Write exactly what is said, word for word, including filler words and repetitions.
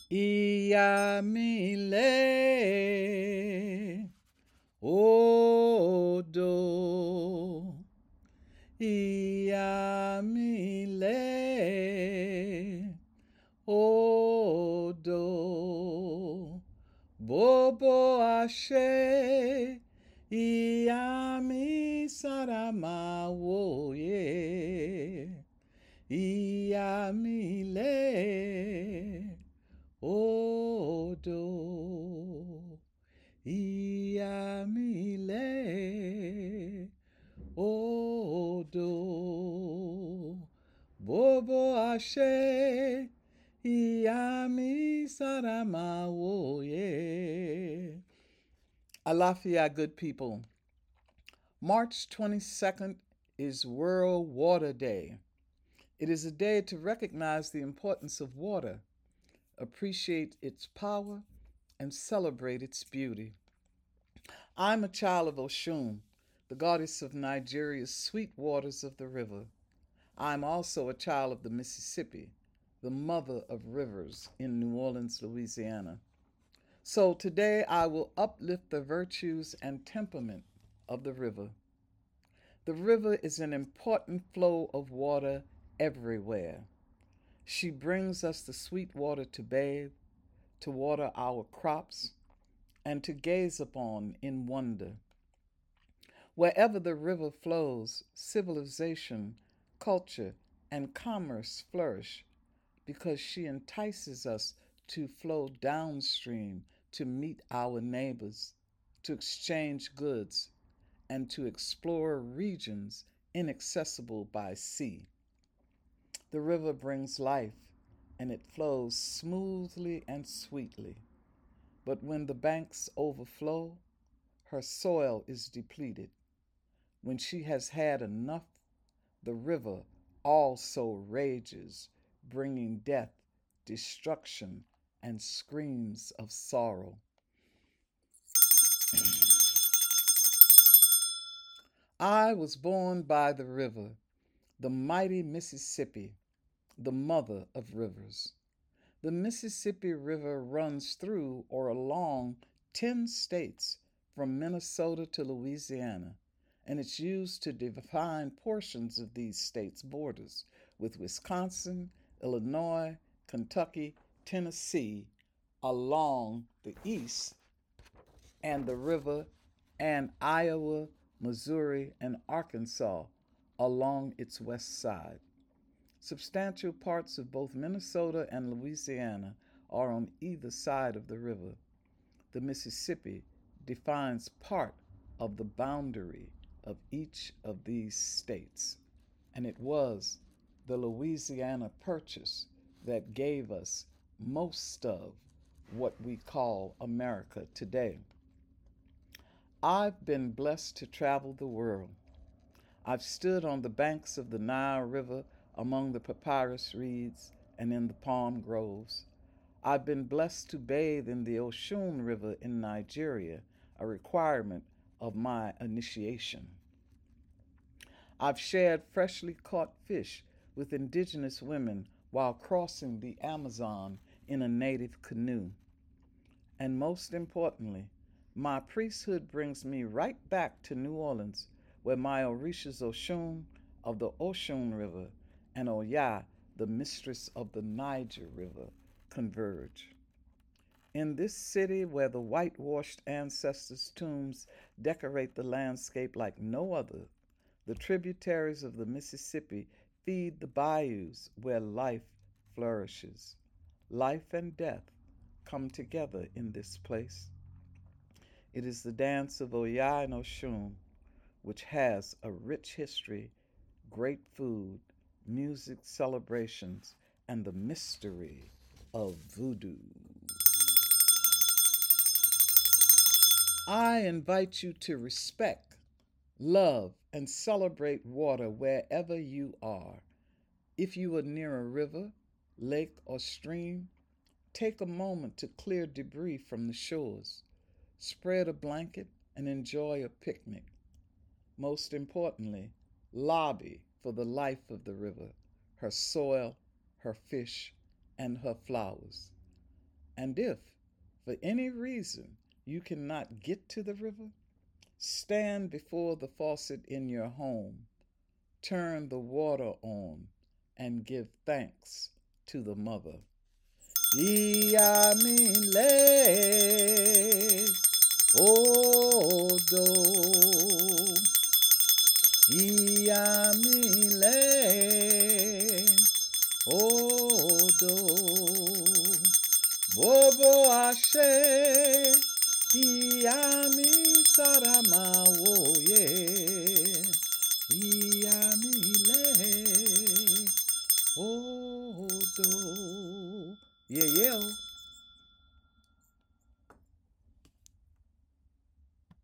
Iyamile odo. Iyamile odo. Bobo ashe. Iyami sarama woye. Iyamile odo. Iyamile odo. Bobo ashe. Iyami sarama woye. Alafia, good people. March twenty-second is World Water Day. It is a day to recognize the importance of water, appreciate its power, and celebrate its beauty. I'm a child of Oshun, the goddess of Nigeria's sweet waters of the river. I'm also a child of the Mississippi, the mother of rivers in New Orleans, Louisiana. So today I will uplift the virtues and temperament of the river. The river is an important flow of water everywhere. She brings us the sweet water to bathe, to water our crops, and to gaze upon in wonder. Wherever the river flows, civilization, culture, and commerce flourish because she entices us to flow downstream to meet our neighbors, to exchange goods, and to explore regions inaccessible by sea. The river brings life, and it flows smoothly and sweetly. But when the banks overflow, her soil is depleted. When she has had enough, the river also rages, bringing death, destruction, and screams of sorrow. I was born by the river, the mighty Mississippi, the mother of rivers. The Mississippi River runs through or along ten states from Minnesota to Louisiana, and it's used to define portions of these states' borders with Wisconsin, Illinois, Kentucky, Tennessee along the east, and the river, and Iowa, Missouri, and Arkansas along its west side. Substantial parts of both Minnesota and Louisiana are on either side of the river. The Mississippi defines part of the boundary of each of these states, and it was the Louisiana Purchase that gave us most of what we call America today. I've been blessed to travel the world. I've stood on the banks of the Nile River among the papyrus reeds and in the palm groves. I've been blessed to bathe in the Oshun River in Nigeria, a requirement of my initiation. I've shared freshly caught fish with indigenous women while crossing the Amazon in a native canoe. And most importantly, my priesthood brings me right back to New Orleans, where my Orishas Oshun of the Oshun River and Oya, the mistress of the Niger River, converge. In this city where the whitewashed ancestors' tombs decorate the landscape like no other, the tributaries of the Mississippi feed the bayous where life flourishes. Life and death come together in this place. It is the dance of Oya and Oshun, which has a rich history, great food, music, celebrations, and the mystery of voodoo. I invite you to respect, love, and celebrate water wherever you are. If you are near a river, lake, or stream, take a moment to clear debris from the shores. Spread a blanket and enjoy a picnic. Most importantly, lobby for the life of the river, her soil, her fish, and her flowers. And if, for any reason, you cannot get to the river, stand before the faucet in your home, turn the water on, and give thanks to the mother. Iamile odo, Iamile odo, Bobo ashe, Iami sarama woye,